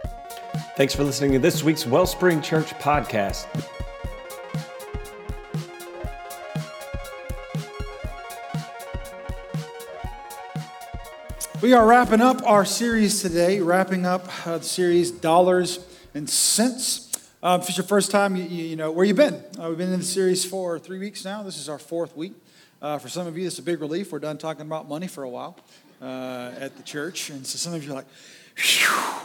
Thanks for listening to this week's Wellspring Church podcast. We are wrapping up our series today, the series Dollars and Cents. If it's your first time, you know where you've been. We've been in the series for 3 weeks now. This is our fourth week. For some of you, this is a big relief. We're done talking about money for a while at the church. And so some of you are like, phew.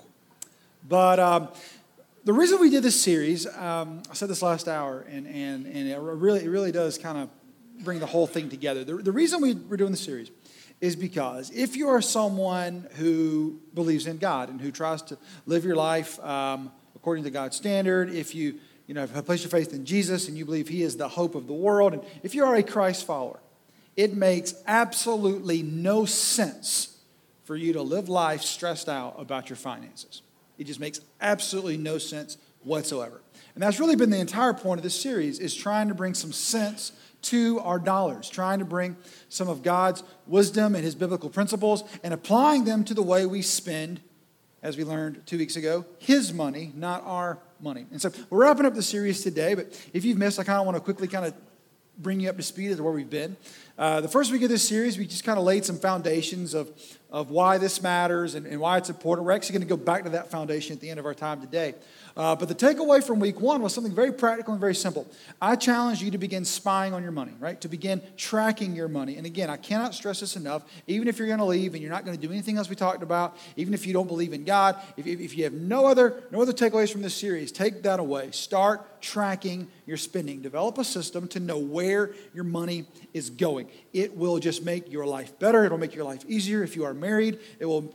But the reason we did this series, I said this last hour, and it really does kind of bring the whole thing together. The reason we're doing the series is because if you are someone who believes in God and who tries to live your life according to God's standard, if you have placed your faith in Jesus and you believe He is the hope of the world, and if you are a Christ follower, it makes absolutely no sense for you to live life stressed out about your finances. It just makes absolutely no sense whatsoever. And that's really been the entire point of this series, is trying to bring some sense to our dollars, trying to bring some of God's wisdom and His biblical principles and applying them to the way we spend, as we learned 2 weeks ago, His money, not our money. And so we're wrapping up the series today, but if you've missed, I kind of want to quickly kind of bring you up to speed as to where we've been. The first week of this series, we just kind of laid some foundations of why this matters and why it's important. We're actually going to go back to that foundation at the end of our time today. But the takeaway from week one was something very practical and very simple. I challenge you to begin spying on your money, right? To begin tracking your money. And again, I cannot stress this enough. Even if you're going to leave and you're not going to do anything else we talked about, even if you don't believe in God, if you have no other takeaways from this series, take that away. Start tracking your spending. Develop a system to know where your money is going. It will just make your life better. It'll make your life easier. If you are married, you'll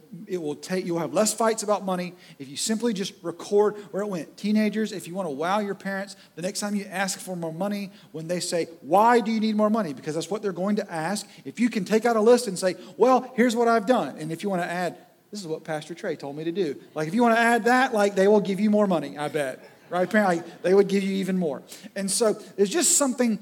have less fights about money if you simply just record where it went. Teenagers, if you want to wow your parents, the next time you ask for more money, when they say, why do you need more money? Because that's what they're going to ask. If you can take out a list and say, well, here's what I've done. And if you want to add, this is what Pastor Trey told me to do. Like if you want to add that, like they will give you more money, I bet. Right? Apparently, they would give you even more. And so there's just something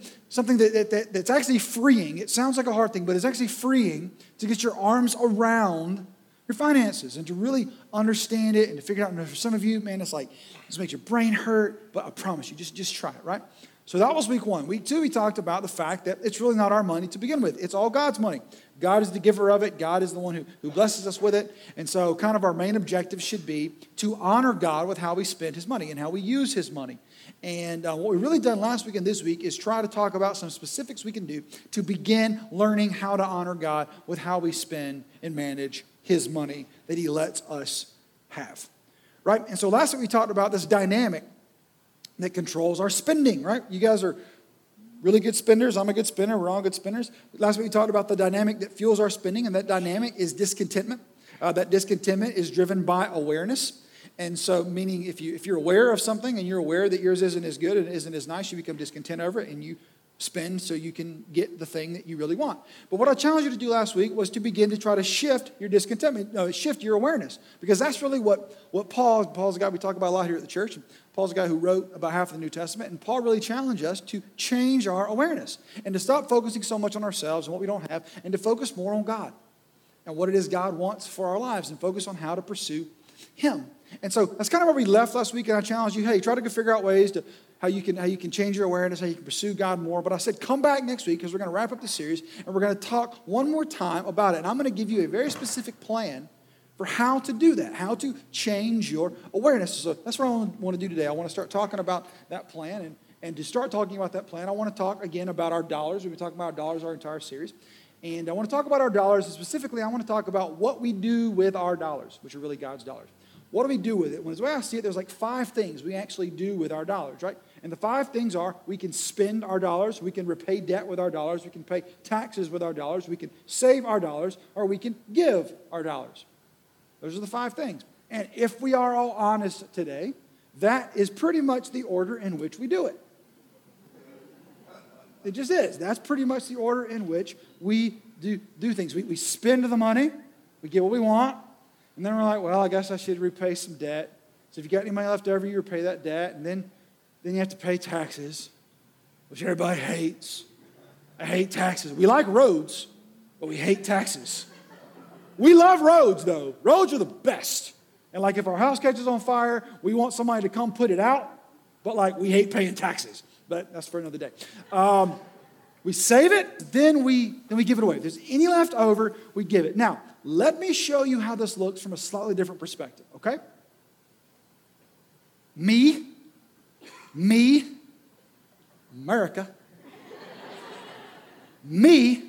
that's actually freeing. It sounds like a hard thing, but it's actually freeing to get your arms around your finances and to really understand it and to figure it out. And for some of you, man, it's like, this makes your brain hurt, but I promise you, just try it, right? So that was week one. Week two, we talked about the fact that it's really not our money to begin with. It's all God's money. God is the giver of it. God is the one who blesses us with it. And so kind of our main objective should be to honor God with how we spend His money and how we use His money. And what we really done last week and this week is try to talk about some specifics we can do to begin learning how to honor God with how we spend and manage His money that He lets us have. Right? And so last week we talked about this dynamic that controls our spending, right? You guys are really good spenders. I'm a good spender. We're all good spenders. Last week we talked about the dynamic that fuels our spending, and that dynamic is discontentment. That discontentment is driven by awareness. And so meaning if you're aware of something and you're aware that yours isn't as good and isn't as nice, you become discontent over it and you spend so you can get the thing that you really want. But what I challenged you to do last week was to begin to try to shift your discontentment, shift your awareness. Because that's really what Paul's a guy we talk about a lot here at the church. Paul's a guy who wrote about half of the New Testament. And Paul really challenged us to change our awareness and to stop focusing so much on ourselves and what we don't have and to focus more on God and what it is God wants for our lives and focus on how to pursue Him. And so that's kind of where we left last week. And I challenged you, hey, try to figure out ways to how you can change your awareness, how you can pursue God more. But I said, come back next week because we're going to wrap up the series and we're going to talk one more time about it. And I'm going to give you a very specific plan for how to do that, how to change your awareness. So that's what I want to do today. I want to start talking about that plan. And to start talking about that plan, I want to talk again about our dollars. We've been talking about our dollars our entire series. And I want to talk about our dollars. And specifically, I want to talk about what we do with our dollars, which are really God's dollars. What do we do with it? Well, the way I see it, there's like 5 things we actually do with our dollars, right? And the 5 things are, we can spend our dollars, we can repay debt with our dollars, we can pay taxes with our dollars, we can save our dollars, or we can give our dollars. Those are the 5 things. And if we are all honest today, that is pretty much the order in which we do it. It just is. That's pretty much the order in which we do things. We spend the money, we get what we want, and then we're like, well, I guess I should repay some debt. So if you got any money left over, you repay that debt, and then you have to pay taxes, which everybody hates. I hate taxes. We like roads, but we hate taxes. We love roads, though. Roads are the best. And like if our house catches on fire, we want somebody to come put it out, but like we hate paying taxes. But that's for another day. We save it, then we give it away. If there's any left over, we give it. Now, let me show you how this looks from a slightly different perspective, okay? Me, America, me,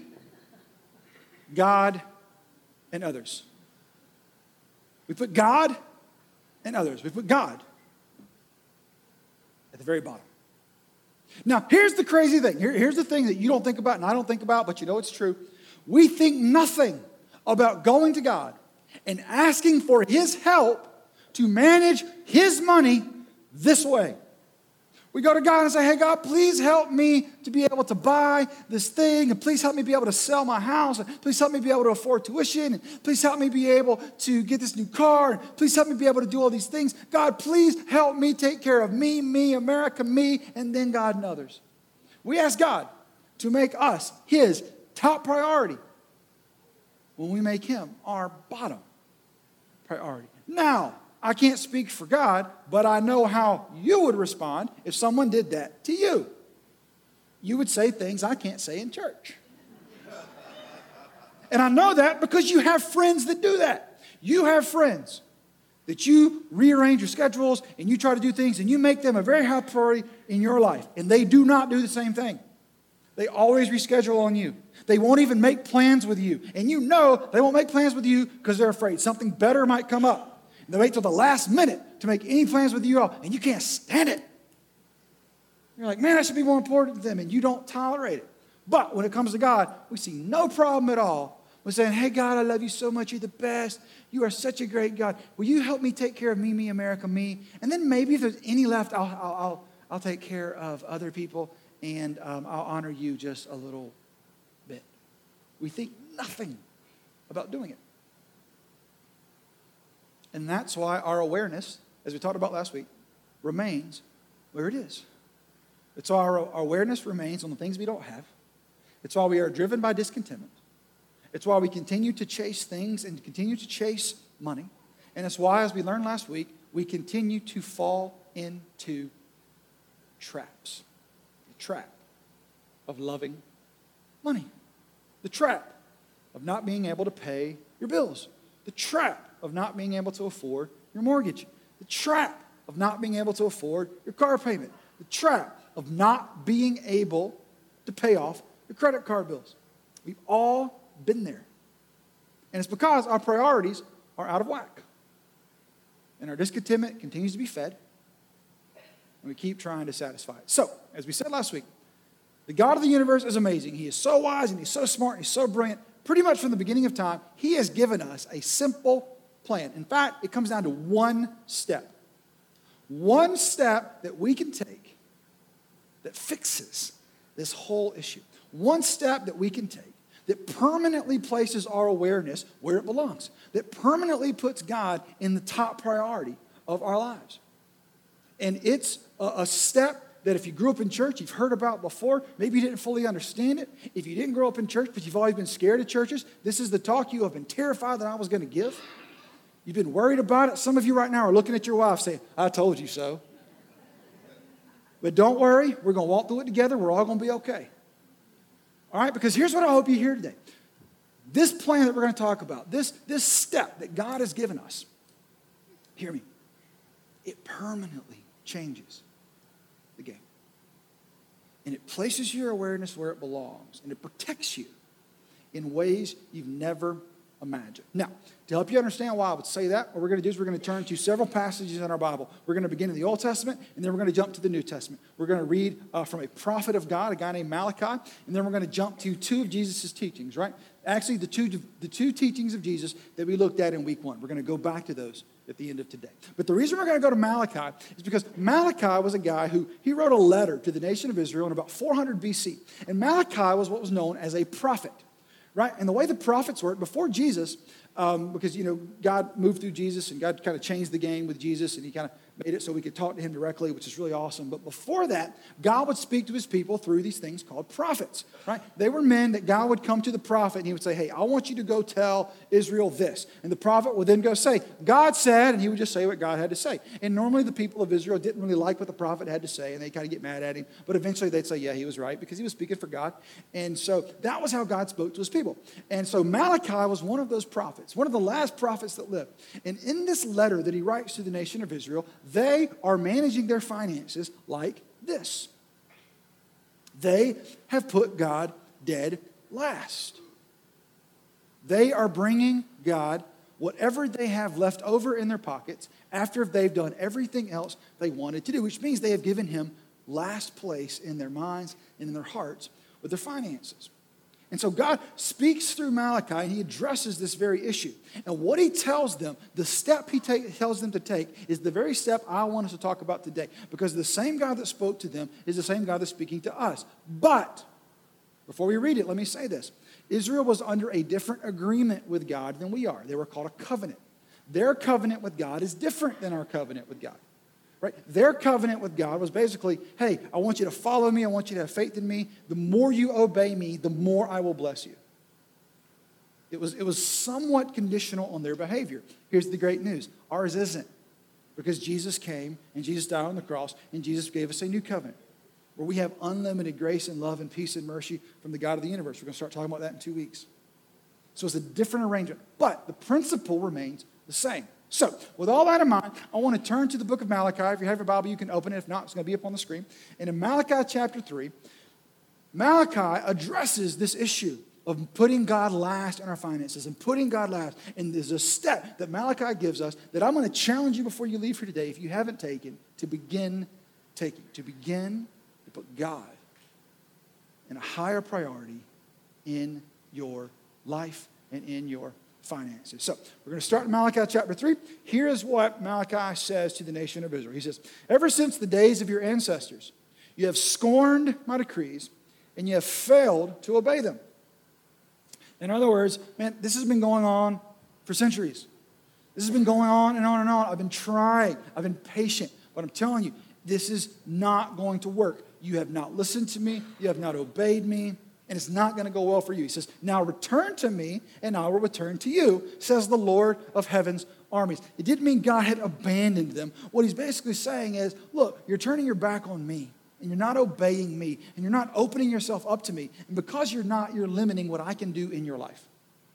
God, and others. We put God and others. We put God at the very bottom. Now, here's the crazy thing. Here's the thing that you don't think about and I don't think about, but you know it's true. We think nothing about going to God and asking for His help to manage His money this way. We go to God and say, hey, God, please help me to be able to buy this thing, and please help me be able to sell my house, and please help me be able to afford tuition, and please help me be able to get this new car, and please help me be able to do all these things. God, please help me take care of me, America, me, and then God and others. We ask God to make us His top priority when we make Him our bottom priority. Now, I can't speak for God, but I know how you would respond if someone did that to you. You would say things I can't say in church. And I know that because you have friends that do that. You have friends that you rearrange your schedules and you try to do things and you make them a very high priority in your life. And they do not do the same thing. They always reschedule on you. They won't even make plans with you. And you know they won't make plans with you because they're afraid something better might come up. They wait till the last minute to make any plans with you at all, and you can't stand it. You're like, man, I should be more important to them, and you don't tolerate it. But when it comes to God, we see no problem at all with saying, hey, God, I love you so much. You're the best. You are such a great God. Will you help me take care of me, America, me? And then maybe if there's any left, I'll take care of other people, and I'll honor you just a little bit. We think nothing about doing it. And that's why our awareness, as we talked about last week, remains where it is. It's why our awareness remains on the things we don't have. It's why we are driven by discontentment. It's why we continue to chase things and continue to chase money. And it's why, as we learned last week, we continue to fall into traps. The trap of loving money. The trap of not being able to pay your bills. The trap of not being able to afford your mortgage. The trap of not being able to afford your car payment. The trap of not being able to pay off your credit card bills. We've all been there. And it's because our priorities are out of whack. And our discontentment continues to be fed. And we keep trying to satisfy it. So, as we said last week, the God of the universe is amazing. He is so wise and He's so smart and He's so brilliant. Pretty much from the beginning of time, He has given us a simple plan. In fact, it comes down to one step. One step that we can take that fixes this whole issue. One step that we can take that permanently places our awareness where it belongs. That permanently puts God in the top priority of our lives. And it's a step that if you grew up in church, you've heard about before. Maybe you didn't fully understand it. If you didn't grow up in church, but you've always been scared of churches, this is the talk you have been terrified that I was going to give. You've been worried about it. Some of you right now are looking at your wife saying, I told you so. But don't worry. We're going to walk through it together. We're all going to be okay. All right? Because here's what I hope you hear today. This plan that we're going to talk about, this step that God has given us, hear me, it permanently changes the game. And it places your awareness where it belongs. And it protects you in ways you've never imagined. Now, to help you understand why I would say that, what we're going to do is we're going to turn to several passages in our Bible. We're going to begin in the Old Testament, and then we're going to jump to the New Testament. We're going to read from a prophet of God, a guy named Malachi, and then we're going to jump to two of Jesus' teachings, right? Actually, the two teachings of Jesus that we looked at in week 1. We're going to go back to those at the end of today. But the reason we're going to go to Malachi is because Malachi was a guy who, he wrote a letter to the nation of Israel in about 400 BC. And Malachi was what was known as a prophet, right? And the way the prophets worked, before Jesus, because, God moved through Jesus, and God kind of changed the game with Jesus, and he kind of made it so we could talk to him directly, which is really awesome. But before that, God would speak to his people through these things called prophets, right? They were men that God would come to the prophet, and he would say, hey, I want you to go tell Israel this. And the prophet would then go say, God said, and he would just say what God had to say. And normally the people of Israel didn't really like what the prophet had to say, and they kind of get mad at him. But eventually they'd say, yeah, he was right, because he was speaking for God. And so that was how God spoke to his people. And so Malachi was one of those prophets, one of the last prophets that lived. And in this letter that he writes to the nation of Israel, they are managing their finances like this. They have put God dead last. They are bringing God whatever they have left over in their pockets after they've done everything else they wanted to do, which means they have given him last place in their minds and in their hearts with their finances. And so God speaks through Malachi, and he addresses this very issue. And what he tells them, the step he tells them to take, is the very step I want us to talk about today. Because the same God that spoke to them is the same God that's speaking to us. But, before we read it, let me say this. Israel was under a different agreement with God than we are. They were called a covenant. Their covenant with God is different than our covenant with God. Right? Their covenant with God was basically, hey, I want you to follow me. I want you to have faith in me. The more you obey me, the more I will bless you. It was somewhat conditional on their behavior. Here's the great news. Ours isn't. Because Jesus came, and Jesus died on the cross, and Jesus gave us a new covenant where we have unlimited grace and love and peace and mercy from the God of the universe. We're going to start talking about that in 2 weeks. So it's a different arrangement. But the principle remains the same. So, with all that in mind, I want to turn to the book of Malachi. If you have your Bible, you can open it. If not, it's going to be up on the screen. And in Malachi chapter 3, Malachi addresses this issue of putting God last in our finances and putting God last. And there's a step that Malachi gives us that I'm going to challenge you before you leave here today, if you haven't taken, to begin taking. To begin to put God in a higher priority in your life and in your finances. So we're going to start in Malachi chapter 3. Here is what Malachi says to the nation of Israel. He says, ever since the days of your ancestors, you have scorned my decrees, and you have failed to obey them. In other words, man, this has been going on for centuries. This has been going on and on and on. I've been trying. I've been patient. But I'm telling you, this is not going to work. You have not listened to me. You have not obeyed me. And it's not going to go well for you. He says, now return to me, and I will return to you, says the Lord of heaven's armies. It didn't mean God had abandoned them. What he's basically saying is, look, you're turning your back on me, and you're not obeying me, and you're not opening yourself up to me. And because you're not, you're limiting what I can do in your life.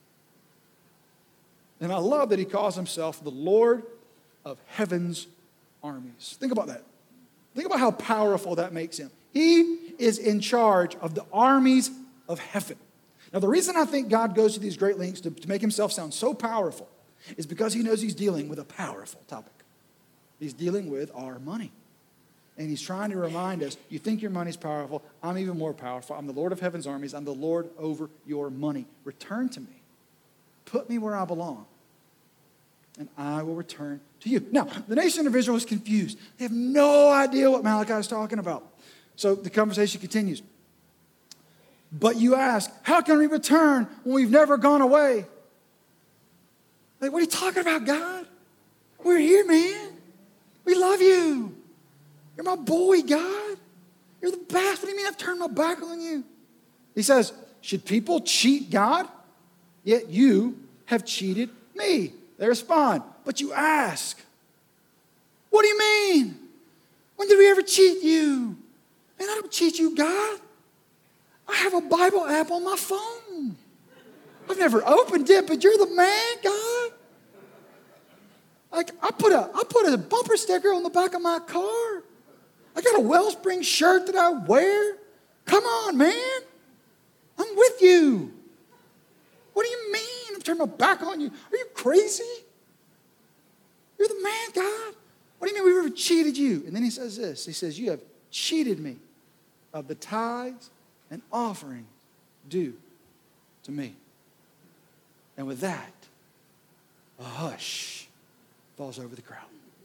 And I love that he calls himself the Lord of heaven's armies. Think about that. Think about how powerful that makes him. He is in charge of the armies of heaven. Now, the reason I think God goes to these great lengths to make himself sound so powerful is because he knows he's dealing with a powerful topic. He's dealing with our money. And he's trying to remind us, you think your money's powerful, I'm even more powerful. I'm the Lord of heaven's armies. I'm the Lord over your money. Return to me. Put me where I belong, and I will return to you. Now, the nation of Israel is confused. They have no idea what Malachi is talking about. So the conversation continues. But you ask, how can we return when we've never gone away? Like, what are you talking about, God? We're here, man. We love you. You're my boy, God. You're the best. What do you mean I've turned my back on you? He says, should people cheat God? Yet you have cheated me. They respond, but you ask, what do you mean? When did we ever cheat you? Man, I don't cheat you, God. I have a Bible app on my phone. I've never opened it, but you're the man, God. Like, I put a bumper sticker on the back of my car. I got a Wellspring shirt that I wear. Come on, man. I'm with you. What do you mean? I've turned my back on you. Are you crazy? You're the man, God. What do you mean we've ever cheated you? And then he says this. He says, you have cheated me of the tithes and offerings due to me. And with that, a hush falls over the crowd.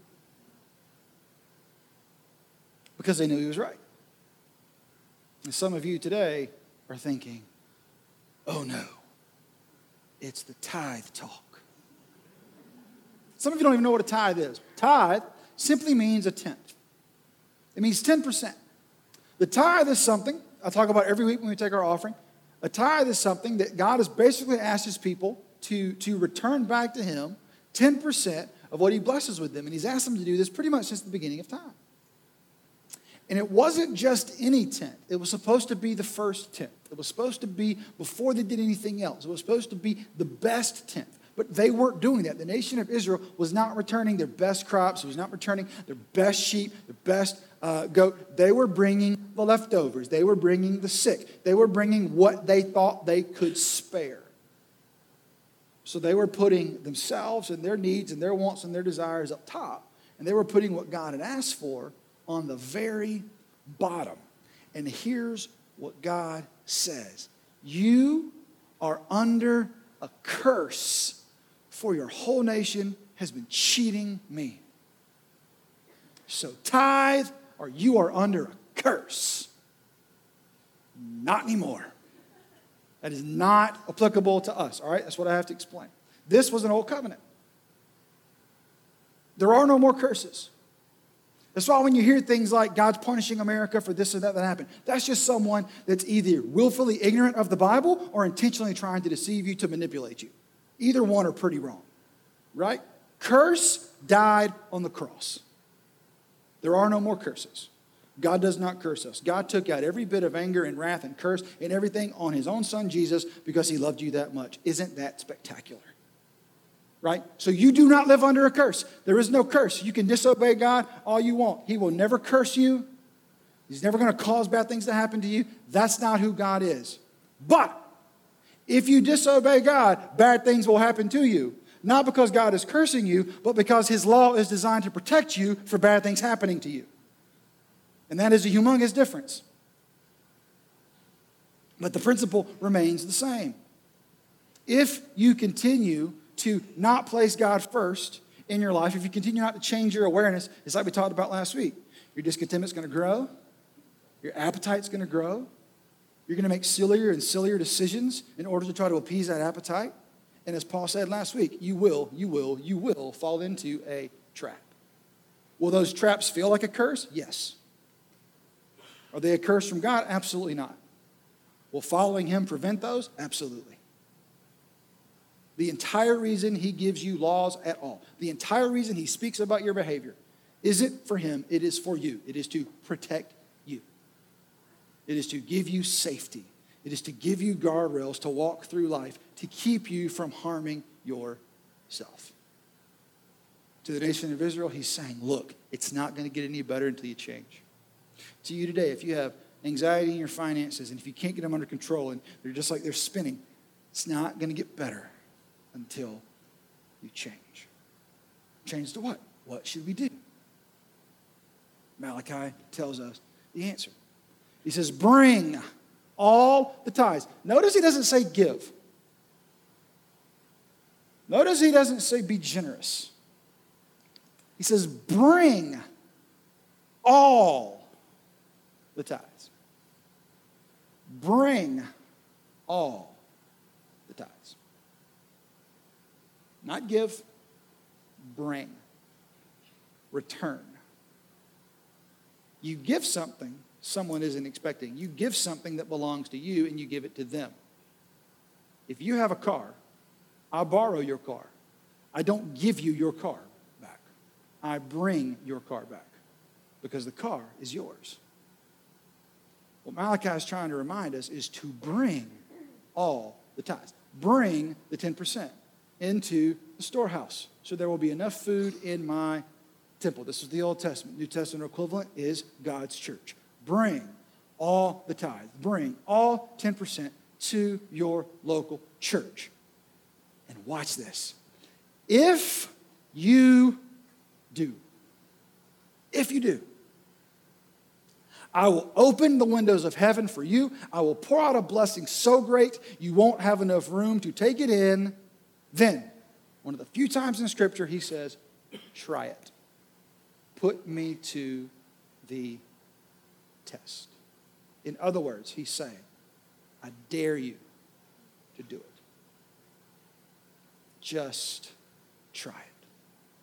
Because they knew he was right. And some of you today are thinking, oh no, it's the tithe talk. Some of you don't even know what a tithe is. Tithe simply means a tenth. It means 10%. The tithe is something, I talk about every week when we take our offering. A tithe is something that God has basically asked his people to return back to him 10% of what he blesses with them. And he's asked them to do this pretty much since the beginning of time. And it wasn't just any tenth. It was supposed to be the first tenth. It was supposed to be before they did anything else. It was supposed to be the best tenth. But they weren't doing that. The nation of Israel was not returning their best crops. It was not returning their best sheep, their best goat. They were bringing the leftovers. They were bringing the sick. They were bringing what they thought they could spare. So they were putting themselves and their needs and their wants and their desires up top. And they were putting what God had asked for on the very bottom. And here's what God says. You are under a curse, for your whole nation has been cheating me. So tithe, or you are under a curse. Not anymore. That is not applicable to us, all right? That's what I have to explain. This was an old covenant. There are no more curses. That's why when you hear things like God's punishing America for this or that happened, that's just someone that's either willfully ignorant of the Bible or intentionally trying to deceive you, to manipulate you. Either one are pretty wrong, right? Curse died on the cross. There are no more curses. God does not curse us. God took out every bit of anger and wrath and curse and everything on his own son Jesus because he loved you that much. Isn't that spectacular? Right? So you do not live under a curse. There is no curse. You can disobey God all you want. He will never curse you. He's never going to cause bad things to happen to you. That's not who God is. But if you disobey God, bad things will happen to you. Not because God is cursing you, but because his law is designed to protect you for bad things happening to you. And that is a humongous difference. But the principle remains the same. If you continue to not place God first in your life, if you continue not to change your awareness, it's like we talked about last week. Your discontentment's going to grow. Your appetite's going to grow. You're going to make sillier and sillier decisions in order to try to appease that appetite. And as Paul said last week, you will fall into a trap. Will those traps feel like a curse? Yes. Are they a curse from God? Absolutely not. Will following him prevent those? Absolutely. The entire reason he gives you laws at all, the entire reason he speaks about your behavior, isn't for him, it is for you. It is to protect you. It is to give you safety. It is to give you guardrails to walk through life, to keep you from harming yourself. To the nation of Israel, he's saying, look, it's not going to get any better until you change. To you today, if you have anxiety in your finances and if you can't get them under control and they're just like they're spinning, it's not going to get better until you change. Change to what? What should we do? Malachi tells us the answer. He says, bring all the tithes. Notice he doesn't say give. Notice he doesn't say be generous. He says, bring all the tithes. Bring all the tithes. Not give, bring. Return. You give something someone isn't expecting. You give something that belongs to you and you give it to them. If you have a car, I borrow your car. I don't give you your car back. I bring your car back because the car is yours. What Malachi is trying to remind us is to bring all the tithes. Bring the 10% into the storehouse so there will be enough food in my temple. This is the Old Testament. New Testament equivalent is God's church. Bring all the tithe. Bring all 10% to your local church. And watch this. If you do, I will open the windows of heaven for you. I will pour out a blessing so great you won't have enough room to take it in. Then, one of the few times in Scripture, he says, try it. Put me to the test. In other words, he's saying, I dare you to do it. Just try it.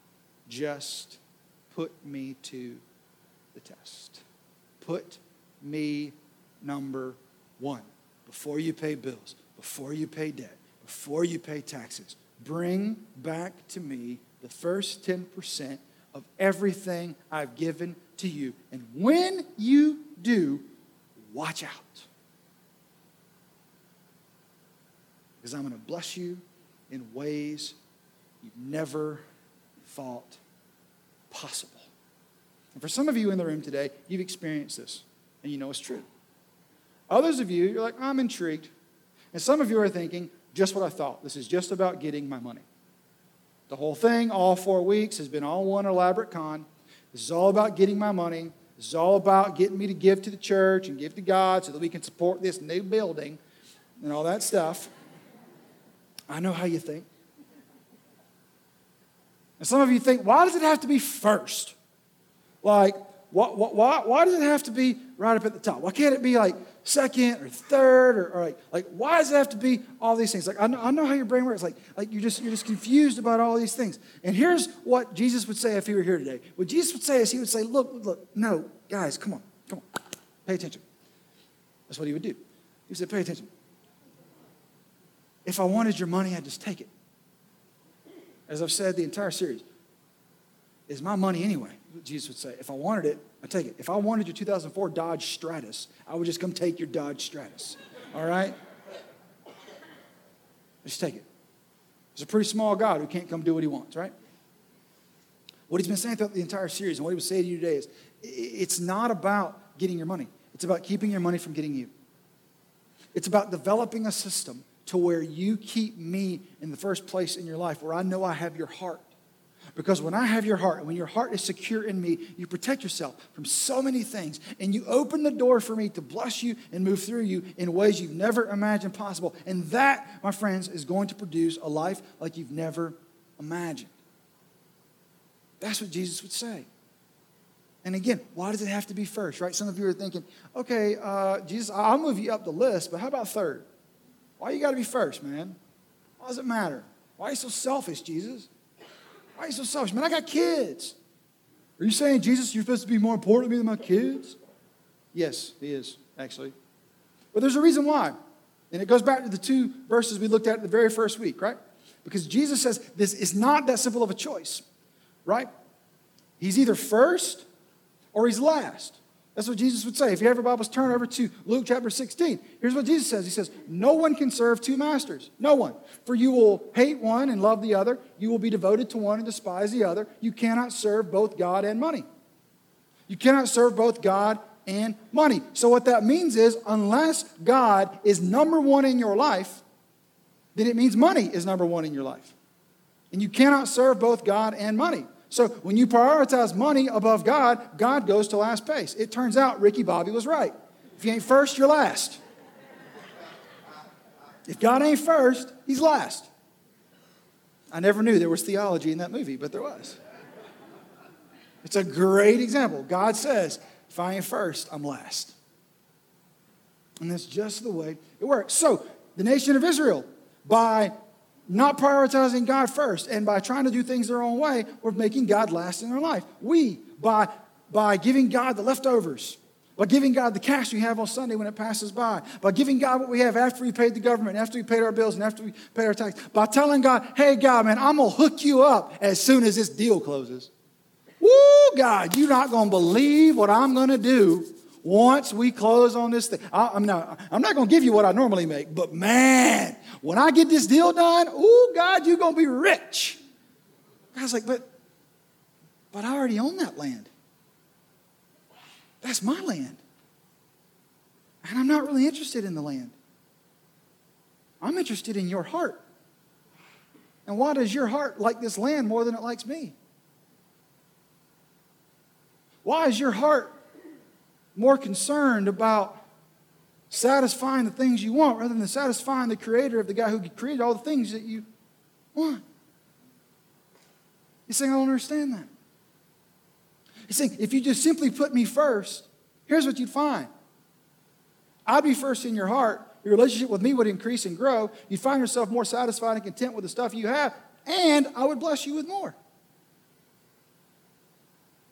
just put me to the test. Put me number one. Before you pay bills, before you pay debt, before you pay taxes, bring back to me the first 10% of everything I've given to you. And when you do, watch out. Because I'm going to bless you in ways you've never thought possible. And for some of you in the room today, you've experienced this, and you know it's true. Others of you, you're like, I'm intrigued. And some of you are thinking, just what I thought. This is just about getting my money. The whole thing, all 4 weeks, has been all one elaborate con. This is all about getting my money. This is all about getting me to give to the church and give to God so that we can support this new building and all that stuff. I know how you think. And some of you think, why does it have to be first? Like, why does it have to be right up at the top? Why can't it be like second or third or like why does it have to be all these things? Like I know how your brain works. Like you're just confused about all these things. And here's what Jesus would say if he were here today. What Jesus would say is he would say, look, no, guys, come on, pay attention. That's what he would do. He would say, pay attention. If I wanted your money, I'd just take it. As I've said the entire series, it's my money anyway, Jesus would say. If I wanted it, I'd take it. If I wanted your 2004 Dodge Stratus, I would just come take your Dodge Stratus. All right? Just take it. There's a pretty small God who can't come do what he wants, right? What he's been saying throughout the entire series and what he would say to you today is, it's not about getting your money. It's about keeping your money from getting you. It's about developing a system to where you keep me in the first place in your life, where I know I have your heart. Because when I have your heart, and when your heart is secure in me, you protect yourself from so many things. And you open the door for me to bless you and move through you in ways you've never imagined possible. And that, my friends, is going to produce a life like you've never imagined. That's what Jesus would say. And again, why does it have to be first, right? Some of you are thinking, okay, Jesus, I'll move you up the list, but how about third? Why you got to be first, man? Why does it matter? Why are you so selfish, Jesus? Why are you so selfish? Man, I got kids. Are you saying, Jesus, you're supposed to be more important to me than my kids? Yes, he is, actually. But there's a reason why. And it goes back to the 2 verses we looked at the very first week, right? Because Jesus says this is not that simple of a choice, right? He's either first or he's last. That's what Jesus would say. If you have your Bibles, turn over to Luke chapter 16. Here's what Jesus says. He says, no one can serve 2 masters. No one. For you will hate one and love the other. You will be devoted to one and despise the other. You cannot serve both God and money. You cannot serve both God and money. So what that means is, unless God is number one in your life, then it means money is number one in your life. And you cannot serve both God and money. So when you prioritize money above God, God goes to last place. It turns out Ricky Bobby was right. If you ain't first, you're last. If God ain't first, he's last. I never knew there was theology in that movie, but there was. It's a great example. God says, if I ain't first, I'm last. And that's just the way it works. So the nation of Israel, by not prioritizing God first and by trying to do things their own way, we're making God last in their life. We, by giving God the leftovers, by giving God the cash we have on Sunday when it passes by giving God what we have after we paid the government, after we paid our bills, and after we paid our tax, by telling God, hey, God, man, I'm going to hook you up as soon as this deal closes. Woo, God, you're not going to believe what I'm going to do once we close on this thing. I'm not going to give you what I normally make, but man, when I get this deal done, ooh, God, you're going to be rich. God's like, but I already own that land. That's my land. And I'm not really interested in the land. I'm interested in your heart. And why does your heart like this land more than it likes me? Why is your heart more concerned about satisfying the things you want rather than satisfying the creator of the guy who created all the things that you want? He's saying, I don't understand that. He's saying, if you just simply put me first, here's what you'd find. I'd be first in your heart. Your relationship with me would increase and grow. You'd find yourself more satisfied and content with the stuff you have, and I would bless you with more.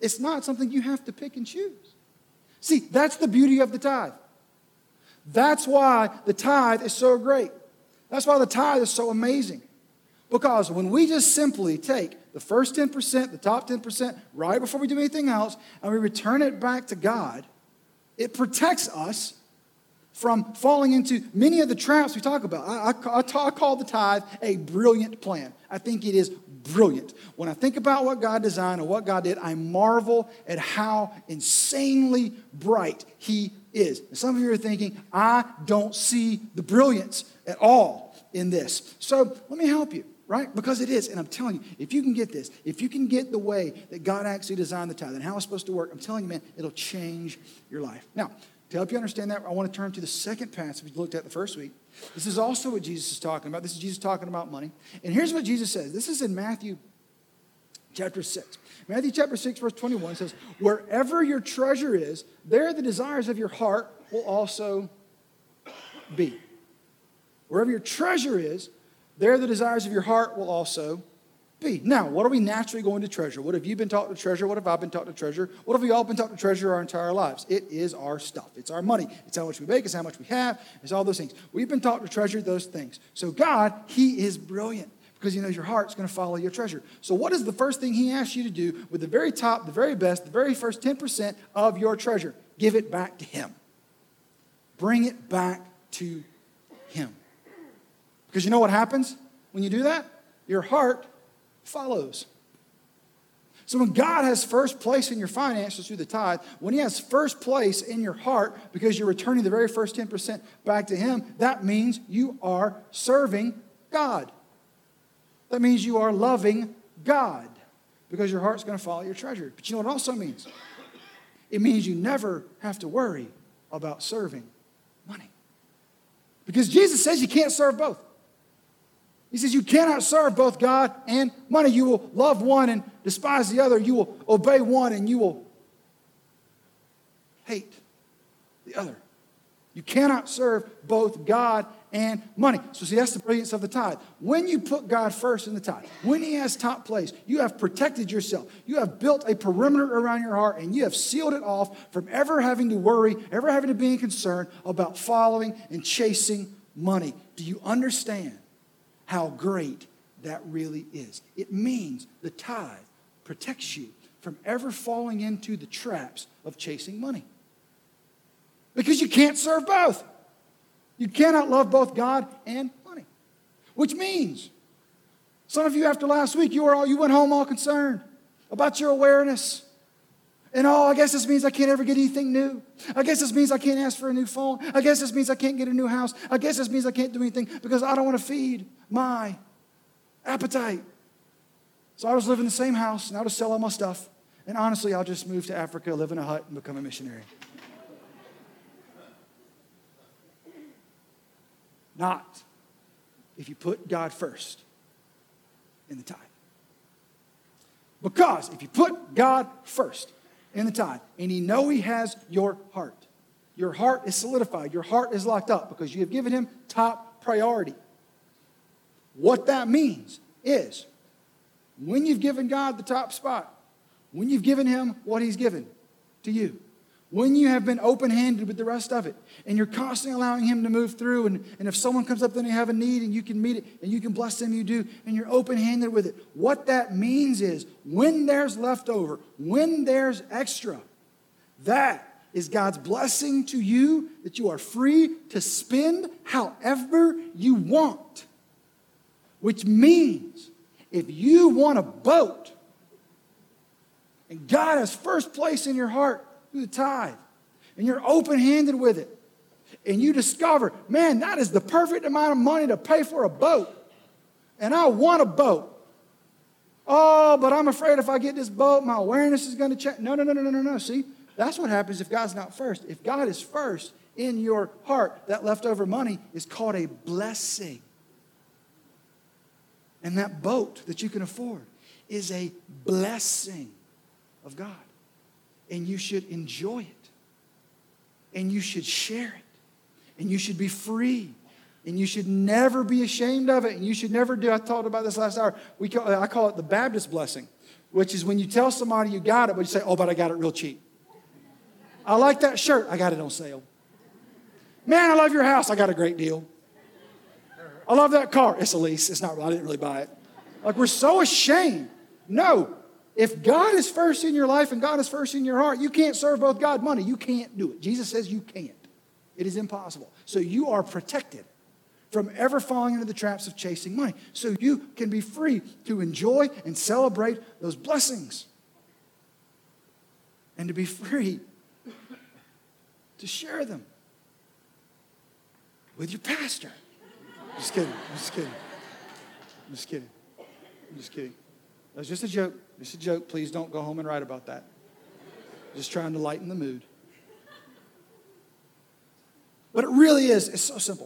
It's not something you have to pick and choose. See, that's the beauty of the tithe. That's why the tithe is so great. That's why the tithe is so amazing. Because when we just simply take the first 10%, the top 10%, right before we do anything else, and we return it back to God, it protects us from falling into many of the traps we talk about. I call the tithe a brilliant plan. I think it is brilliant. When I think about what God designed and what God did, I marvel at how insanely bright He is. And some of you are thinking, I don't see the brilliance at all in this. So let me help you. Right? Because it is. And I'm telling you, if you can get this, if you can get the way that God actually designed the tithe and how it's supposed to work, I'm telling you, man, it'll change your life. Now, to help you understand that, I want to turn to the second passage we looked at the first week. This is also what Jesus is talking about. This is Jesus talking about money. And here's what Jesus says. This is in Matthew chapter 6. Matthew chapter 6, verse 21 says, wherever your treasure is, there the desires of your heart will also be. Wherever your treasure is, there the desires of your heart will also be. Now, what are we naturally going to treasure? What have you been taught to treasure? What have I been taught to treasure? What have we all been taught to treasure our entire lives? It is our stuff. It's our money. It's how much we make. It's how much we have. It's all those things. We've been taught to treasure those things. So God, He is brilliant because He knows your heart's going to follow your treasure. So what is the first thing He asks you to do with the very top, the very best, the very first 10% of your treasure? Give it back to Him. Bring it back to Him. Because you know what happens when you do that? Your heart follows. So when God has first place in your finances through the tithe, when He has first place in your heart because you're returning the very first 10% back to Him, that means you are serving God. That means you are loving God because your heart's going to follow your treasure. But you know what it also means? It means you never have to worry about serving money. Because Jesus says you can't serve both. He says you cannot serve both God and money. You will love one and despise the other. You will obey one and you will hate the other. You cannot serve both God and money. So see, that's the brilliance of the tithe. When you put God first in the tithe, when He has top place, you have protected yourself. You have built a perimeter around your heart and you have sealed it off from ever having to worry, ever having to be concerned about following and chasing money. Do you understand how great that really is? It means the tithe protects you from ever falling into the traps of chasing money. Because you can't serve both. You cannot love both God and money. Which means, some of you after last week, you went home all concerned about your awareness. And I guess this means I can't ever get anything new. I guess this means I can't ask for a new phone. I guess this means I can't get a new house. I guess this means I can't do anything because I don't want to feed my appetite. So I'll just live in the same house and I'll just sell all my stuff. And honestly, I'll just move to Africa, live in a hut, and become a missionary. Not if you put God first in the tithe. Because if you put God first in the tithe, and you know He has your heart is solidified. Your heart is locked up because you have given Him top priority. What that means is when you've given God the top spot, when you've given Him what He's given to you, when you have been open-handed with the rest of it, and you're constantly allowing Him to move through, and if someone comes up and they have a need and you can meet it and you can bless them, you do, and you're open-handed with it, what that means is when there's leftover, when there's extra, that is God's blessing to you that you are free to spend however you want. Which means if you want a boat and God has first place in your heart through the tithe and you're open-handed with it and you discover, man, that is the perfect amount of money to pay for a boat and I want a boat. Oh, but I'm afraid if I get this boat, my awareness is going to change. No. See, that's what happens if God's not first. If God is first in your heart, that leftover money is called a blessing. And that boat that you can afford is a blessing of God. And you should enjoy it. And you should share it. And you should be free. And you should never be ashamed of it. And you should never do, I talked about this last hour, I call it the Baptist blessing. which is when you tell somebody you got it, but you say, oh, but I got it real cheap. I like that shirt. I got it on sale. Man, I love your house. I got a great deal. I love that car. It's a lease. It's not, I didn't really buy it. Like, we're so ashamed. No. If God is first in your life and God is first in your heart, you can't serve both God and money. You can't do it. Jesus says you can't. It is impossible. So you are protected from ever falling into the traps of chasing money. So you can be free to enjoy and celebrate those blessings. And to be free to share them with your pastor. Just kidding. That's just a joke. Just a joke. Please don't go home and write about that. Just trying to lighten the mood. But it really is. It's so simple.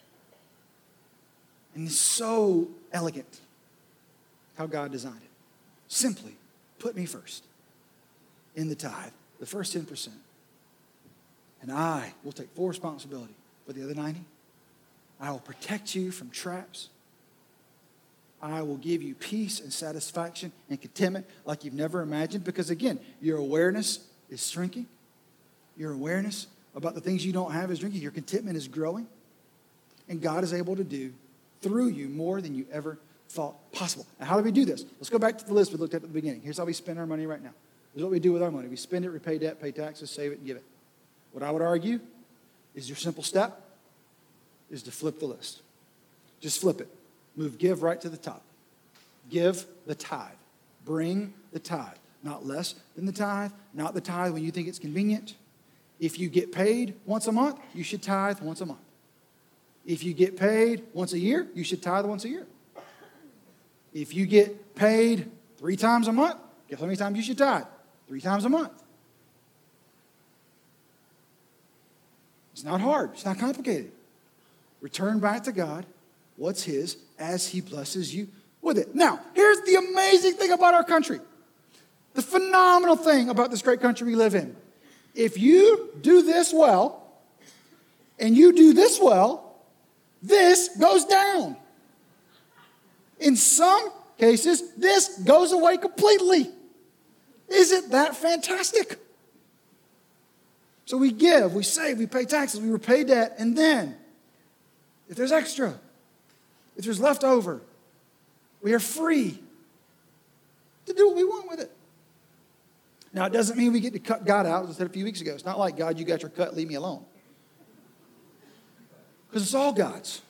And it's so elegant how God designed it. Simply put me first in the tithe, the first 10%. And I will take full responsibility for the other 90. I will protect you from traps. I will give you peace and satisfaction and contentment like you've never imagined. Because again, your awareness is shrinking. Your awareness about the things you don't have is shrinking. Your contentment is growing. And God is able to do through you more than you ever thought possible. Now, how do we do this? Let's go back to the list we looked at the beginning. Here's how we spend our money right now. Here's what we do with our money. We spend it, repay debt, pay taxes, save it, and give it. What I would argue is your simple step is to flip the list. Just flip it. Move give right to the top. Give the tithe. Bring the tithe. Not less than the tithe. Not the tithe when you think it's convenient. If you get paid once a month, you should tithe once a month. If you get paid once a year, you should tithe once a year. If you get paid 3 times a month, guess how many times you should tithe? 3 times a month. It's not hard. It's not complicated. Return back to God what's His as He blesses you with it. Now, here's the amazing thing about our country. The phenomenal thing about this great country we live in. If you do this well, and you do this well, this goes down. In some cases, this goes away completely. Isn't that fantastic? So we give, we save, we pay taxes, we repay debt, and then, if there's extra, if there's leftover, we are free to do what we want with it. Now, it doesn't mean we get to cut God out, as I said a few weeks ago. It's not like, God, you got your cut, leave me alone. Because it's all God's.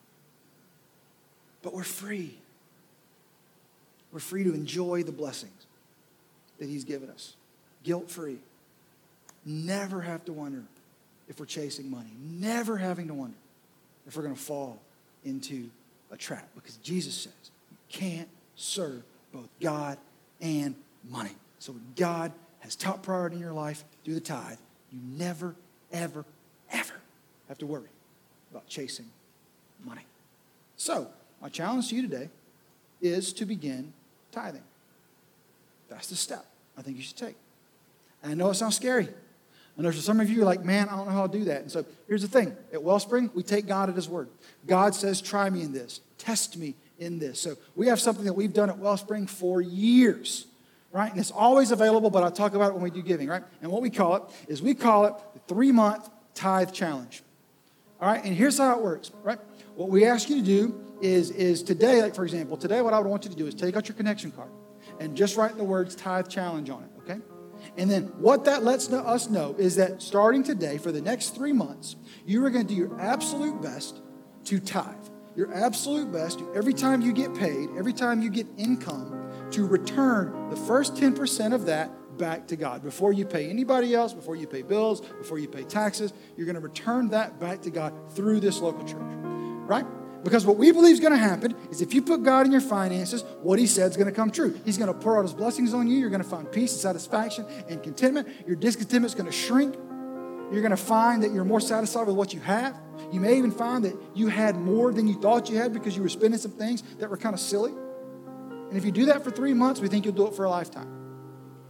But we're free. We're free to enjoy the blessings that He's given us. Guilt-free. Never have to wonder if we're chasing money. Never having to wonder if we're going to fall into a trap. Because Jesus says you can't serve both God and money. So when God has top priority in your life, do the tithe. You never, ever, ever have to worry about chasing money. So my challenge to you today is to begin tithing. That's the step I think you should take. And I know it sounds scary. I know for some of you are like, man, I don't know how to do that. And so here's the thing. At Wellspring, we take God at His word. God says, try me in this. Test me in this. So we have something that we've done at Wellspring for years, right? And it's always available, but I'll talk about it when we do giving, right? And what we call it is we call it the 3-month tithe challenge. All right? And here's how it works, right? What we ask you to do is today, like for example, today what I would want you to do is take out your connection card and just write the words tithe challenge on it, okay? And then what that lets us know is that starting today for the next 3 months, you are going to do your absolute best to tithe. Your absolute best to, every time you get paid, every time you get income, to return the first 10% of that back to God. Before you pay anybody else, before you pay bills, before you pay taxes, you're going to return that back to God through this local church, right? Because what we believe is going to happen is if you put God in your finances, what He said is going to come true. He's going to pour out His blessings on you. You're going to find peace and satisfaction and contentment. Your discontentment is going to shrink. You're going to find that you're more satisfied with what you have. You may even find that you had more than you thought you had because you were spending some things that were kind of silly. And if you do that for 3 months, we think you'll do it for a lifetime.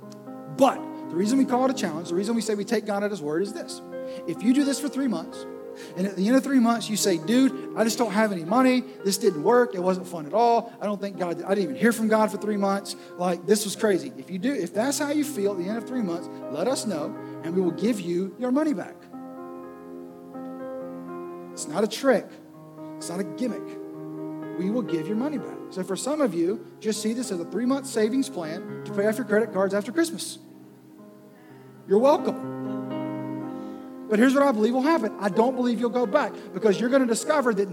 But the reason we call it a challenge, the reason we say we take God at His word is this. If you do this for 3 months, And at the end of 3 months, you say, dude, I just don't have any money. This didn't work. It wasn't fun at all. I didn't even hear from God for 3 months. Like, this was crazy. If that's how you feel at the end of 3 months, let us know, and we will give you your money back. It's not a trick. It's not a gimmick. We will give your money back. So for some of you, just see this as a 3-month savings plan to pay off your credit cards after Christmas. You're welcome. But here's what I believe will happen. I don't believe you'll go back, because you're going to discover that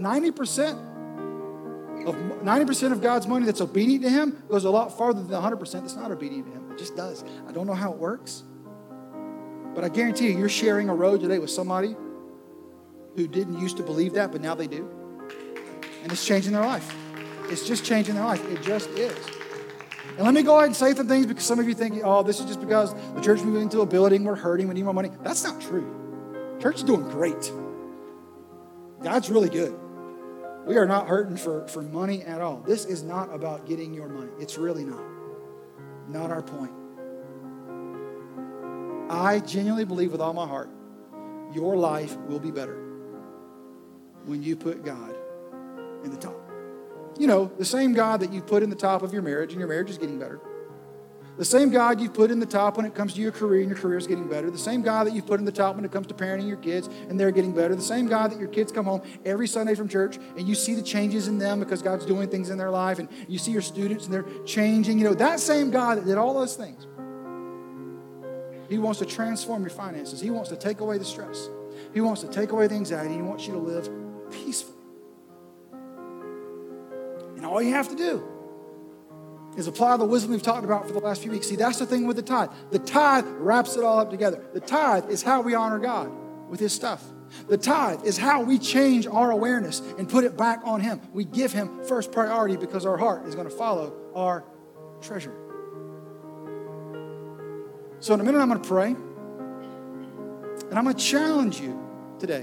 90% of God's money that's obedient to him goes a lot farther than the 100% that's not obedient to him. It just does. I don't know how it works. But I guarantee you, you're sharing a road today with somebody who didn't used to believe that, but now they do. And it's changing their life. It's just changing their life. It just is. And let me go ahead and say some things, because some of you think, oh, this is just because the church moved into a building, we're hurting, we need more money. That's not true. Church is doing great. God's really good. We are not hurting for money at all. This is not about getting your money. It's really not. Not our point. I genuinely believe with all my heart, your life will be better when you put God in the top. You know, the same God that you put in the top of your marriage, and your marriage is getting better. The same God you put in the top when it comes to your career, and your career is getting better. The same God that you put in the top when it comes to parenting your kids, and they're getting better. The same God that your kids come home every Sunday from church, and you see the changes in them because God's doing things in their life, and you see your students, and they're changing. You know, that same God that did all those things, he wants to transform your finances. He wants to take away the stress. He wants to take away the anxiety. He wants you to live peacefully. And all you have to do is apply the wisdom we've talked about for the last few weeks. See, that's the thing with the tithe. The tithe wraps it all up together. The tithe is how we honor God with his stuff. The tithe is how we change our awareness and put it back on him. We give him first priority because our heart is going to follow our treasure. So in a minute, I'm going to pray. And I'm going to challenge you today.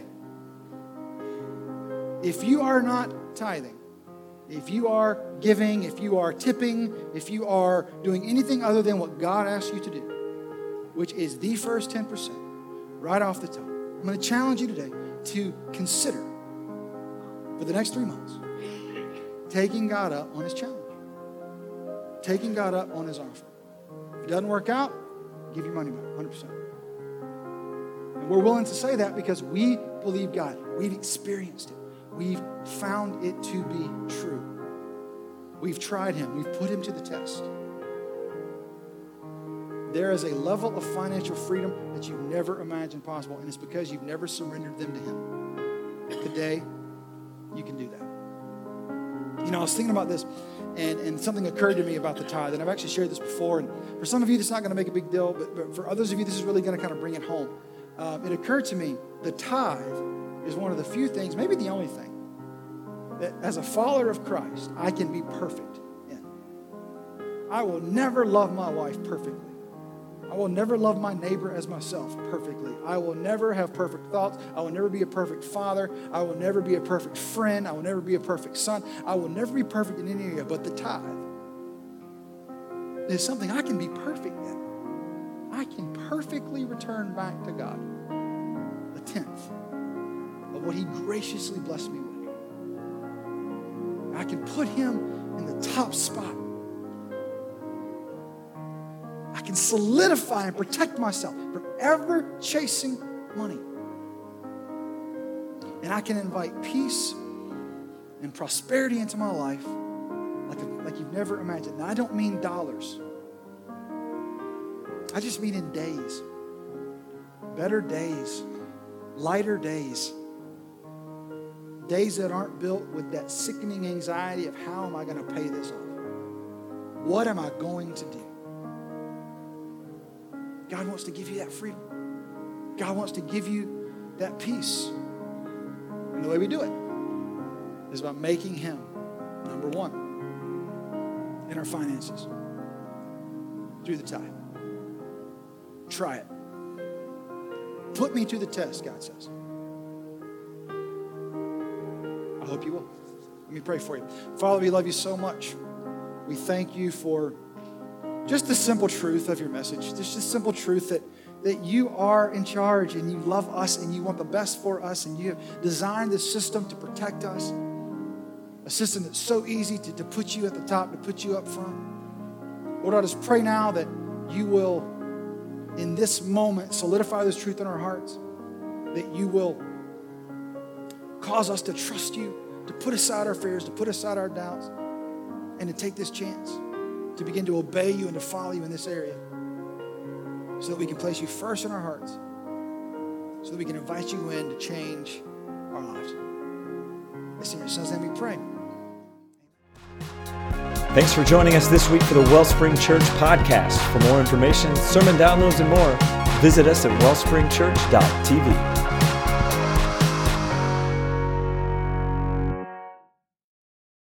If you are not tithing, if you are giving, if you are tipping, if you are doing anything other than what God asks you to do, which is the first 10%, right off the top, I'm going to challenge you today to consider, for the next 3 months, taking God up on his challenge. Taking God up on his offer. If it doesn't work out, give your money back, 100%. And we're willing to say that because we believe God. We've experienced it. We've found it to be true. We've tried him. We've put him to the test. There is a level of financial freedom that you've never imagined possible, and it's because you've never surrendered them to him. Today, you can do that. You know, I was thinking about this, and something occurred to me about the tithe, and I've actually shared this before, and for some of you, it's not going to make a big deal, but for others of you, this is really going to kind of bring it home. It occurred to me, the tithe is one of the few things, maybe the only thing, that as a follower of Christ, I can be perfect in. I will never love my wife perfectly. I will never love my neighbor as myself perfectly. I will never have perfect thoughts. I will never be a perfect father. I will never be a perfect friend. I will never be a perfect son. I will never be perfect in any area, but the tithe is something I can be perfect in. I can perfectly return back to God a tenth of what he graciously blessed me with. I can put him in the top spot. I can solidify and protect myself from ever chasing money. And I can invite peace and prosperity into my life like you've never imagined. Now, I don't mean dollars. I just mean in days. Better days. Lighter days. Days that aren't built with that sickening anxiety of how am I going to pay this off? What am I going to do? God wants to give you that freedom. God wants to give you that peace. And the way we do it is by making him number one in our finances through the tithe. Try it. Put me to the test, God says. I hope you will. Let me pray for you. Father, we love you so much. We thank you for just the simple truth of your message, just the simple truth that you are in charge and you love us and you want the best for us and you have designed this system to protect us, a system that's so easy to put you at the top, to put you up front. Lord, I just pray now that you will, in this moment, solidify this truth in our hearts, that you will cause us to trust you, to put aside our fears, to put aside our doubts, and to take this chance to begin to obey you and to follow you in this area so that we can place you first in our hearts, so that we can invite you in to change our lives. It's in your son's name we pray. Thanks for joining us this week for the Wellspring Church podcast. For more information, sermon downloads, and more, visit us at wellspringchurch.tv.